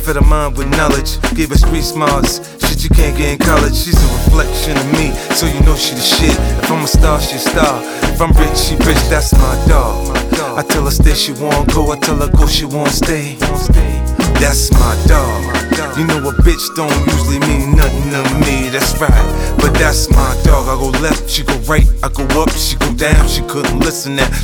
fed her mind with knowledge, gave her street smarts, shit you can't get in college. She's a reflection of me, so you know she the shit. If I'm a star, she a star. If I'm rich, she rich, that's my dog. I tell her stay, she won't go. I tell her go, she won't stay. That's my dog. You know a bitch don't usually mean nothing to me, that's right. But that's my dog. I go left, she go right. I go up, she go down. She couldn't listen that